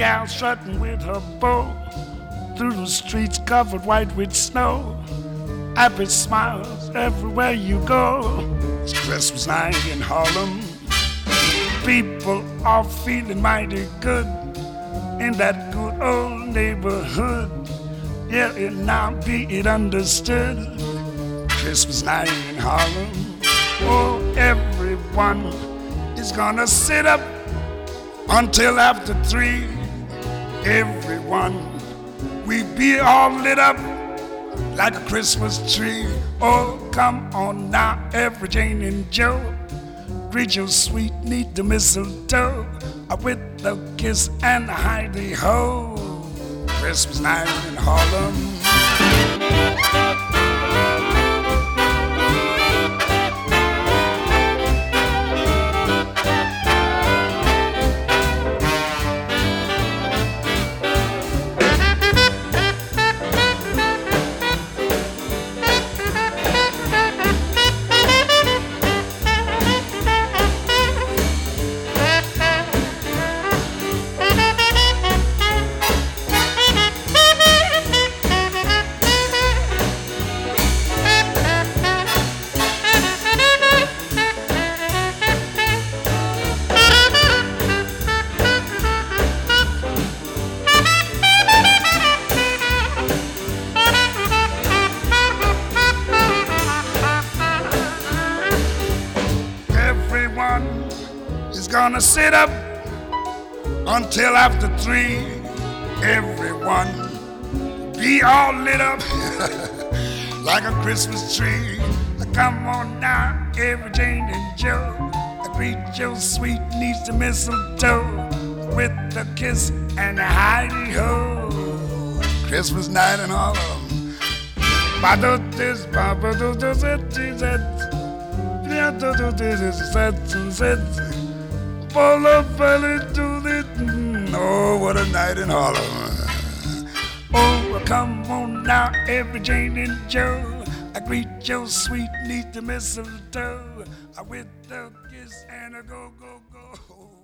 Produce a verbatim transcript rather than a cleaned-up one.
gal strutting with her bow through the streets covered white with snow. Happy smiles everywhere you go. It's Christmas night in Harlem. People are feeling mighty good in that good old neighborhood. Yeah, it now be it understood. Christmas night in Harlem. Oh, everyone is gonna sit up until after three. Everyone, we be all lit up like a Christmas tree. Oh, come on now, every Jane and Joe, greet your sweet, neat the mistletoe with the kiss and the hidey-ho. Christmas night in Harlem. Is gonna sit up until after three. Everyone be all lit up like a Christmas tree. Come on now, every Jane and Joe, greet your sweet niece the mistletoe with the kiss and the hidey-ho. Christmas night in Harlem. Ba-do-dis, ba-ba-do-do-zet-zet. Oh, what a night in Harlem. Oh, come on now, every Jane and Joe, I greet your sweet niece the mistletoe with the kiss and a go, go, go.